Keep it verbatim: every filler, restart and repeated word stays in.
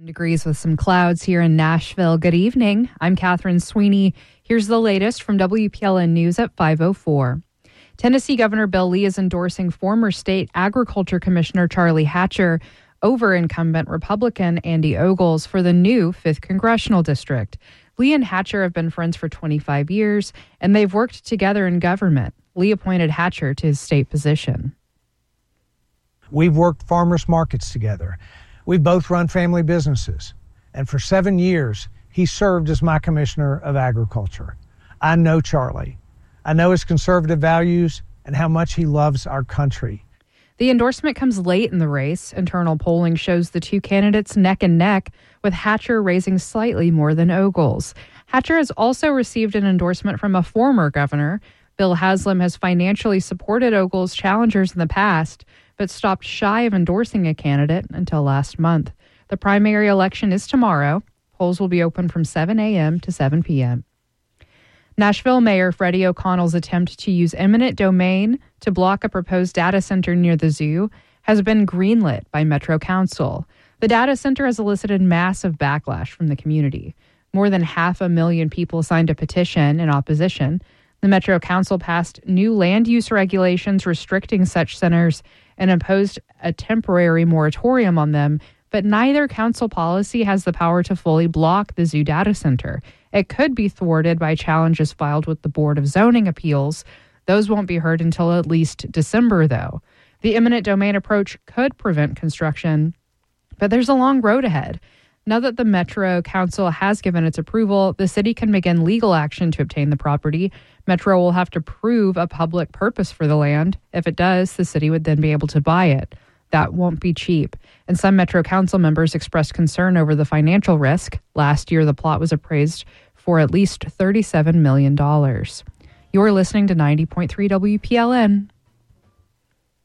Degrees with some clouds here in Nashville. Good evening. I'm Catherine Sweeney. Here's the latest from W P L N News at five oh four. Tennessee Governor Bill Lee is endorsing former state agriculture commissioner Charlie Hatcher over incumbent Republican Andy Ogles for the new fifth Congressional District. Lee and Hatcher have been friends for twenty-five years, and they've worked together in government. Lee appointed Hatcher to his state position. We've worked farmers markets together. We've both run family businesses. And for seven years, he served as my commissioner of agriculture. I know Charlie. I know his conservative values and how much he loves our country. The endorsement comes late in the race. Internal polling shows the two candidates neck and neck, with Hatcher raising slightly more than Ogles. Hatcher has also received an endorsement from a former governor. Bill Haslam has financially supported Ogles' challengers in the past, but stopped shy of endorsing a candidate until last month. The primary election is tomorrow. Polls will be open from seven a.m. to seven p.m. Nashville Mayor Freddie O'Connell's attempt to use eminent domain to block a proposed data center near the zoo has been greenlit by Metro Council. The data center has elicited massive backlash from the community. More than half a million people signed a petition in opposition. The Metro Council passed new land use regulations restricting such centers and imposed a temporary moratorium on them, but neither council policy has the power to fully block the zoo data center. It could be thwarted by challenges filed with the Board of Zoning Appeals. Those won't be heard until at least December, though. The eminent domain approach could prevent construction, but there's a long road ahead. Now that the Metro Council has given its approval, the city can begin legal action to obtain the property. Metro will have to prove a public purpose for the land. If it does, the city would then be able to buy it. That won't be cheap. And some Metro Council members expressed concern over the financial risk. Last year, the plot was appraised for at least thirty-seven million dollars. You're listening to ninety point three W P L N.